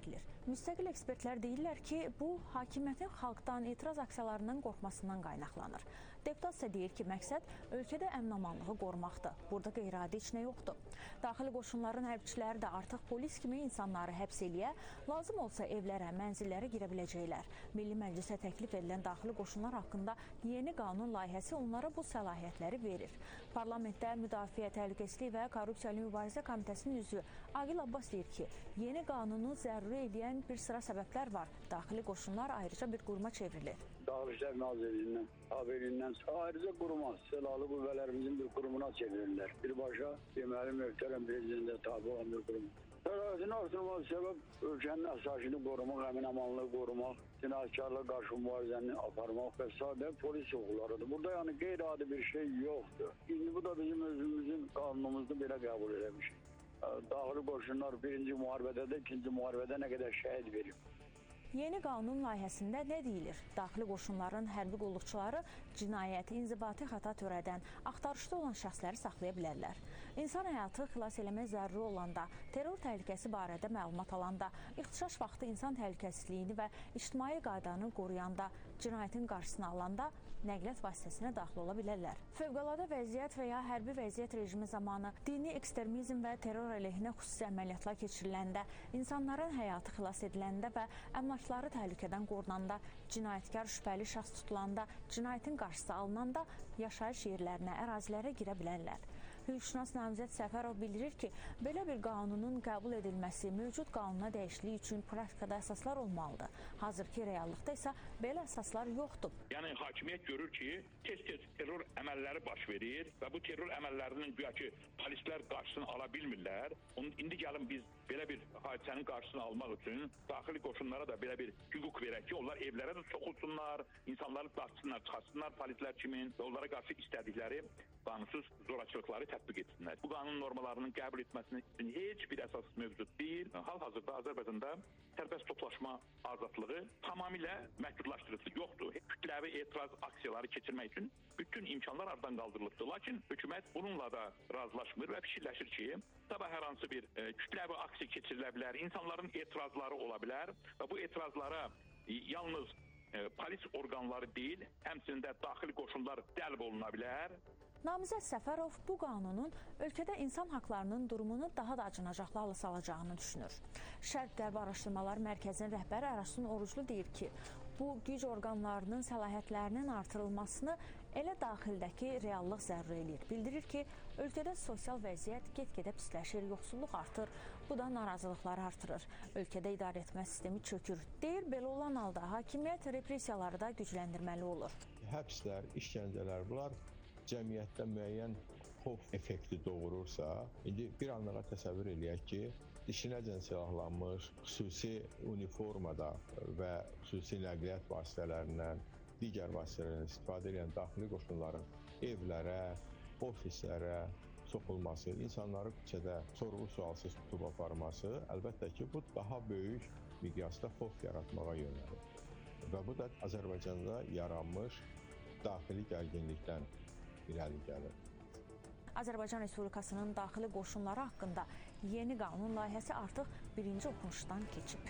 Müstəqil ekspertlər deyirlər ki, bu hakimiyyətin xalqdan etiraz aksiyalarının qorxmasından qaynaqlanır. Deputat isə deyir ki, məqsəd ölkədə əmin-amanlığı qorumaqdır. Burada qeyri-adi heç nə yoxdur. Daxili qoşunların hərbçiləri də artıq polis kimi insanları həbs eləyə, lazım olsa evlərə, mənzillərə girə biləcəklər. Milli Məclisə təklif edilən daxili qoşunlar haqqında yeni qanun layihəsi onlara bu səlahiyyətləri verir. Parlamentdə Müdafiə, Təhlükəsizlik və Korrupsiyalı Mübarizə Komitəsinin üzvü Aqil Abbas deyir ki, yeni qanunu zəruri eləyən bir sıra səbəblər var. Daxili qoşunlar ayrıca bir quruma çevrilir. Daxili İşlər Nazirliyindən, tabirindən ayrıca quruma, silahlı qüvvələrimizin bir qurumuna çevirirlər. Birbaşa deməli möhtərəm prezidentə tabi olan bir qurum. Sərhədini artırmaq səbəb ölkənin əsasını qorumaq, əmin-amanlığı qorumaq, cinayətkarlığa qarşı mübarizəni aparmaq və sadə polis hüquqlarıdır. Burada yəni qeyri-adi bir şey yoxdur. İndi bu da bizim özümüzün qanunumuzda belə qəbul edilmişik. Daxili qoşunlar birinci müharibədə də, ikinci müharibədə nə qədər şəhid verib. Yeni qanun layihəsində nə deyilir? Daxili qoşunların hərbi qulluqçuları cinayət, inzibati xəta törədən, axtarışda olan şəxsləri saxlaya bilərlər. İnsan həyatı xilas eləmək zəruri olanda, terror təhlükəsi barədə məlumat alanda, ixtişaş vaxtı insan təhlükəsizliyini və ictimai qaydanı qoruyanda, cinayətin qarşısını alanda nəqliyyat vasitəsinə daxil ola bilərlər. Fövqəladə vəziyyət və ya hərbi vəziyyət rejimi zamanı dini ekstremizm və terror əleyhinə xüsusi əməliyyatlar keçiriləndə, insanların həyatı xilas ediləndə və əmlakları təhlükədən qorunanda, cinayətkar şübhəli şəxs tutulanda, cinayətin qarşısı alınanda yaşayış yerlərinə, ərazilərə girə bilərlər. Hüquqşünas namizəd Səfərov bildirir ki, belə bir qanunun qəbul edilməsi mövcud qanuna dəyişiklik üçün praktikada əsaslar olmalıdır. Hazırki reallıqda isə belə əsaslar yoxdur. Yəni hakimiyyət görür ki, tez-tez terror əməlləri baş verir və bu terror əməllərinin güya ki, polislər qarşısını ala bilmirlər. İndi gəlin biz belə bir hadisənin qarşısını almaq üçün daxili qoşunlara da belə bir hüquq verək ki, onlar evlərə də soxulsunlar, insanları dartsınlar, çıxarsınlar polislər kimi və onlara qarşı istədikləri qanunsuz zorakılıqları tətbiq etsinlər. Bu qanun normalarının qəbul etməsinin üçün heç bir əsas mövcud deyil. Hal-hazırda Azərbaycanda sərbəst toplaşma azadlığı tamamilə məhdudlaşdırılıb yoxdur. Kütləvi etiraz aksiyaları keçirmək üçün bütün imkanlar aradan qaldırılıbdır. Lakin hökumət bununla da razılaşmır və fikirləşir ki, sabah hər hansı bir e, kütləvi aksiya keçirilə bilər, insanların etirazları ola bilər və bu etirazlara e, yalnız e, polis orqanları deyil, həmçinin də daxili qoşunlar cəlb oluna bilər. Namizəd Səfərov bu qanunun ölkədə insan haqlarının durumunu daha da acınacaqlı hala salacağını düşünür. Şərq-Qərb Araşdırmalar Mərkəzinin rəhbəri Əraslan Oruclu deyir ki, bu güc orqanlarının səlahiyyətlərinin artırılmasını elə daxildəki reallıq zəruri eləyir. Bildirir ki, ölkədə sosial vəziyyət get-gedə pisləşir, yoxsulluq artır, bu da narazılıqları artırır. Ölkədə idarə etmə sistemi çökür. Deyir, belə olan halda hakimiyyət repressiyaları da gücləndirməli olur. Həbslər, işgəncələr, bunlar cəmiyyətdə müəyyən xof effekti doğurursa, indi bir anlığa təsəvvür eləyək ki, dişinəcən silahlanmış, xüsusi uniformada və xüsusi nəqliyyat vasitələrindən, digər vasitələrdən istifadə edən daxili qoşunların evlərə, ofislərə soxulması, insanları küçədə sorğu-sualsız tutub aparması, əlbəttə ki, bu daha böyük miqyasda xof yaratmağa yönəlir. Və bu da Azərbaycanda yaranmış daxili gərginlikdən irəli gəlir. Azərbaycan Respublikasının daxili qoşunları haqqında yeni qanun layihəsi artıq birinci oxunuşdan keçib.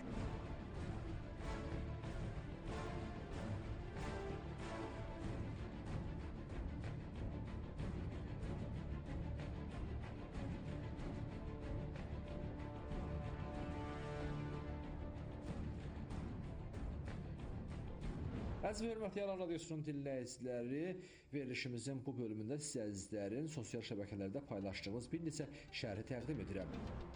Əziz və hörmətli Yalan Radiosunun dinləyiciləri, verilişimizin bu bölümündə sizlərin sosial şəbəkələrdə paylaşdığımız bir neçə şərhi təqdim edirəm.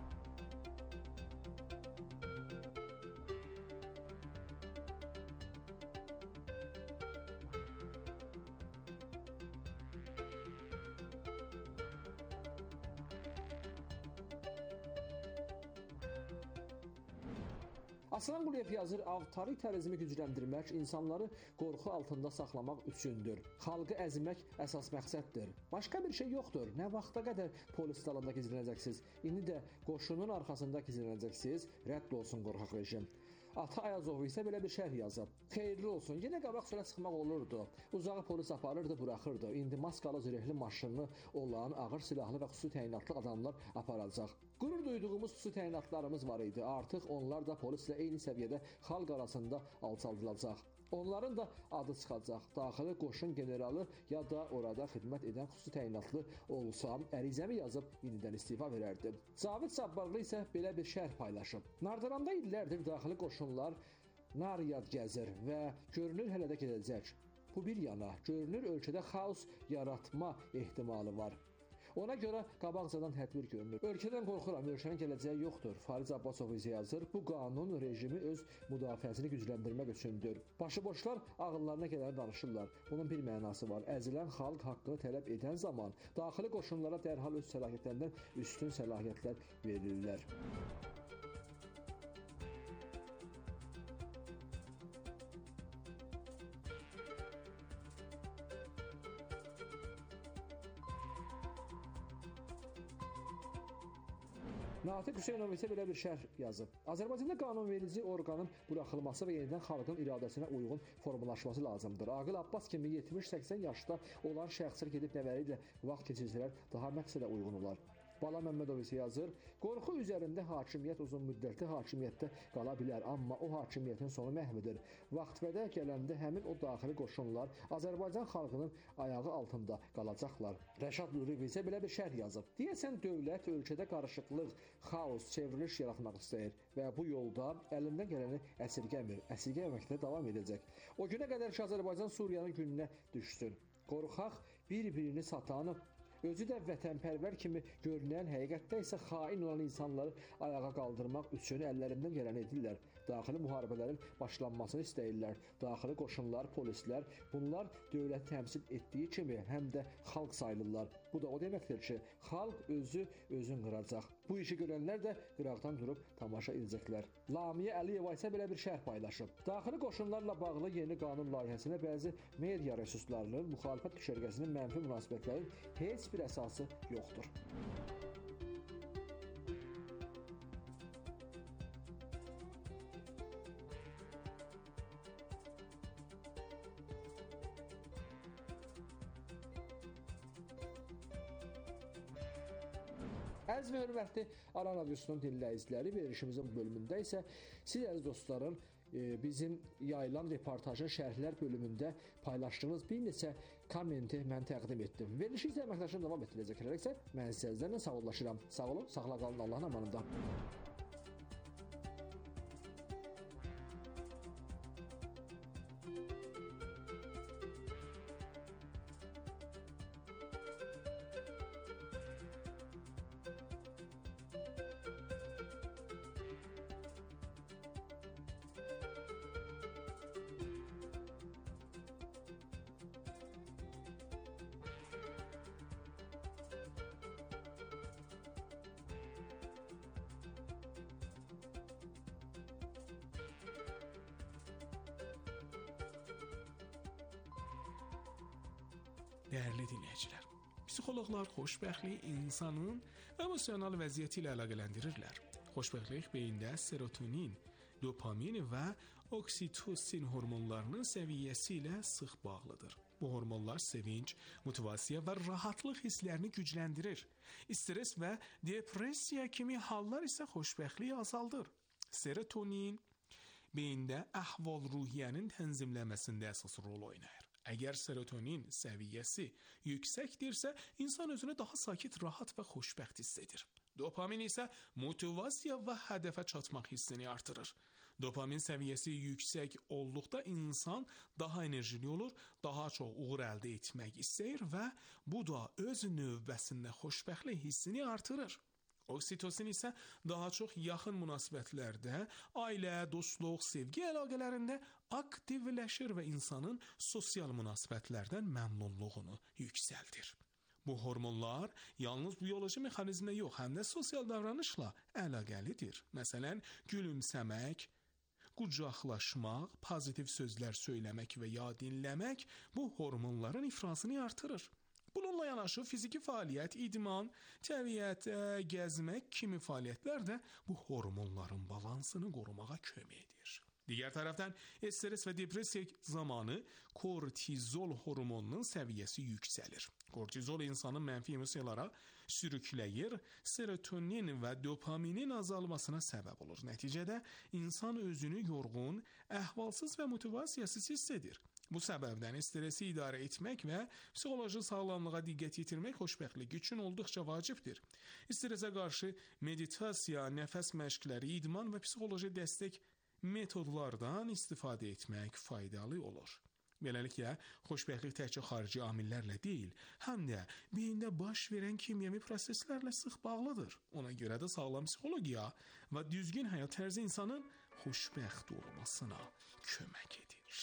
Aslan Quliyev yazır, avtoritarizmi gücləndirmək, insanları qorxu altında saxlamaq üçündür. Xalqı əzmək əsas məqsəddir. Başqa bir şey yoxdur. Nə vaxta qədər polis dalında gizlənəcəksiniz? İndi də qoşunun arxasında gizlənəcəksiniz. Rədd olsun qorxaq rejim. Ata Ayazov isə belə bir şərh yazıb. Xeyirli olsun. Yenə qabaq sürə çıxmaq olurdu. Uzağı polis aparırdı, buraxırdı. İndi maskalı zirehli maşını olan ağır silahlı və xüsusi təyinatlı adamlar aparacaq. Qürur duyduğumuz xüsusi təyinatlarımız var idi. Artıq onlar da polislə eyni səviyyədə xalq arasında alçaldılacaq. Onların da adı çıxacaq. Daxili qoşun generalı ya da orada xidmət edən xüsusi təyinatlı olsam, ərizəmi yazıb yenidən istifa verərdi. Cavid Sabbarlı isə belə bir şərh paylaşıb. Nardaranda illərdir daxili qoşunlar nar-yad gəzir və görünür hələ də gedəcək. Bu bir yana, görünür ölkədə xaos yaratma ehtimalı var. Ona görə qabaqcadan tədbir görünür. Ölkədən qorxuram, ölkənin gələcəyi yoxdur. Fariz Abbasov isə yazır, bu qanun rejimi öz müdafiəsini gücləndirmək üçündür. Başıboşlar ağıllarına gələni danışırlar. Bunun bir mənası var. Əzilən xalq haqqını tələb edən zaman daxili qoşunlara dərhal öz səlahiyyətlərindən üstün səlahiyyətlər verirlər. Natiq Hüseynov isə belə bir şərh yazıb. Azərbaycanda qanunverici orqanın buraxılması və yenidən xalqın iradəsinə uyğun formalaşması lazımdır. Aqil Abbas kimi yetmiş səksən yaşda olan şəxslər gedib nəvəri ilə vaxt keçirsələr daha məqsədə uyğun olar. Bala Məmmədov isə yazır, qorxu üzərində hakimiyyət uzun müddətli hakimiyyətdə qala bilər, amma o hakimiyyətin sonu məhvidir. Vaxtbədə gələndə həmin o daxili qoşunlar Azərbaycan xalqının ayağı altında qalacaqlar. Rəşad Nuriyev isə belə bir şərh yazıb. Deyəsən dövlət ölkədə qarışıqlıq, xaos, çevriliş yaratmaq istəyir və bu yolda əlindən gələni əsirgəmir, əsirgəməkdə davam edəcək. O günə qədər ki, Azərbaycan Suriyanın gününə düşsün. Qorxaq bir-birini satan, özü də vətənpərvər kimi görünən, həqiqətdə isə xain olan insanları ayağa qaldırmaq üçün əllərindən gələni edirlər. Daxili müharibələrin başlanmasını istəyirlər. Daxili qoşunlar, polislər, bunlar dövləti təmsil etdiyi kimi həm də xalq sayılırlar. Bu da o deməkdir ki, xalq özü özün qıracaq. Bu işi görənlər də qıraqdan durub tamaşa edəcəklər. Lamiyə Əliyeva isə belə bir şərh paylaşıb. Daxili qoşunlarla bağlı yeni qanun layihəsinə bəzi media resurslarının, müxalifət düşərgəsinin mənfi münasibətlərin heç bir əsası yoxdur. Əziz və hörmətli Aran Radiosunun dinləyiciləri, verilişimizin bölümündə isə siz əziz dostlarım bizim yayılan reportajın şərhlər bölümündə paylaşdığınız bir neçə kommenti mən təqdim etdim. Verilişi isə əməkdaşım davam etdirəcəklərsə, mən sizlərlə sağollaşıram. Sağ olun, sağla qalın, Allahın amanında. Dəyərli dinləyicilər, psixoloqlar xoşbəxtliyi insanın emosional vəziyyəti ilə əlaqələndirirlər. Xoşbəxtlik beyində serotonin, dopamin və oksitosin hormonlarının səviyyəsi ilə sıx bağlıdır. Bu hormonlar sevinç, motivasiya və rahatlıq hisslərini gücləndirir. Stres və depressiya kimi hallar isə xoşbəxtliyi azaldır. Serotonin beyində əhval-ruhiyyənin tənzimləməsində əsas rol oynayır. Əgər serotonin səviyyəsi yüksəkdirsə, insan özünü daha sakit, rahat və xoşbəxt hiss edir. Dopamin isə motivasiya və hədəfə çatmaq hissini artırır. Dopamin səviyyəsi yüksək olduqda insan daha enerjili olur, daha çox uğur əldə etmək istəyir və bu da öz növbəsində xoşbəxtlik hissini artırır. Oksitosin isə daha çox yaxın münasibətlərdə, ailə, dostluq, sevgi əlaqələrində aktivləşir və insanın sosial münasibətlərdən məmnunluğunu yüksəldir. Bu hormonlar yalnız biyoloji mexanizmlə yox, həm də sosial davranışla əlaqəlidir. Məsələn, gülümsəmək, qucaqlaşmaq, pozitiv sözlər söyləmək və ya dinləmək bu hormonların ifrazını artırır. Bununla yanaşı fiziki fəaliyyət, idman, təbiətdə gəzmək kimi fəaliyyətlər də bu hormonların balansını qorumağa kömək edir. Digər tərəfdən, stres və depressiya zamanı kortizol hormonunun səviyyəsi yüksəlir. Kortizol insanın mənfi emosiyalara sürükləyir, serotonin və dopaminin azalmasına səbəb olur. Nəticədə insan özünü yorğun, əhvalsız və motivasiyasız hiss edir. Bu səbəbdən stresi idarə etmək və psixoloji sağlamlığa diqqət yetirmək xoşbəxtlik üçün olduqca vacibdir. Stresə qarşı meditasiya, nəfəs məşqləri, idman və psixoloji dəstək metodlardan istifadə etmək faydalı olur. Beləliklə, xoşbəxtlik təkcə xarici amillərlə deyil, həm də beyində baş verən kimyəvi proseslərlə sıx bağlıdır. Ona görə də sağlam psixologiya və düzgün həyat tərzi insanın xoşbəxt olmasına kömək edir.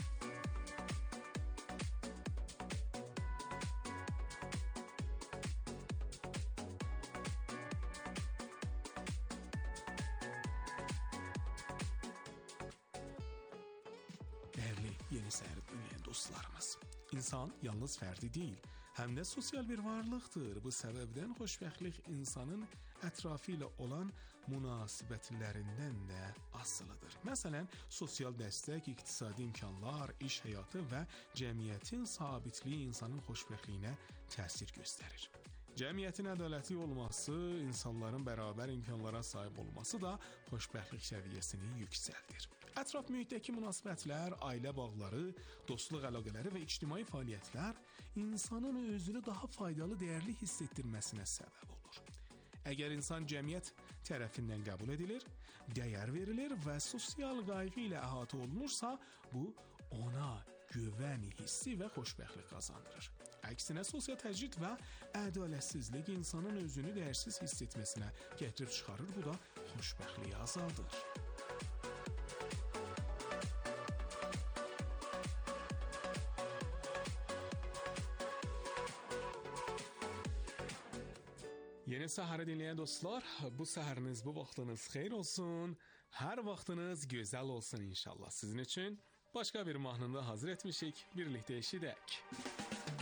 Dəyərli Yeni Səhər dinləyən dostlarımız, insan yalnız fərdi deyil, həm də sosial bir varlıqdır. Bu səbəbdən xoşbəxtlik insanın ətrafı ilə olan münasibətlərindən də asılıdır. Məsələn, sosial dəstək, iqtisadi imkanlar, iş həyatı və cəmiyyətin sabitliyi insanın xoşbəxtliyinə təsir göstərir. Cəmiyyətin ədalətli olması, insanların bərabər imkanlara sahib olması da xoşbəxtlik səviyyəsini yüksəldir. Ətraf mühitdəki münasibətlər, ailə bağları, dostluq əlaqələri və ictimai fəaliyyətlər insanın özünü daha faydalı, dəyərli hiss etdirməsinə səbəb olur. Əgər insan cəmiyyət tərəfindən qəbul edilir, dəyər verilir və sosial qayğı ilə əhatə olunursa, bu ona güvən hissi və xoşbəxtlik qazandırır. Əksinə, sosial təcrid və ədalətsizlik insanın özünü dəyərsiz hiss etməsinə gətirib çıxarır, bu da xoşbəxtliyi azaldır. Yeni Səhəri dinləyən dostlar, bu səhəriniz, bu vaxtınız xeyir olsun, hər vaxtınız gözəl olsun inşallah. Sizin üçün başqa bir mahnını hazır etmişik, birlikdə eşidək.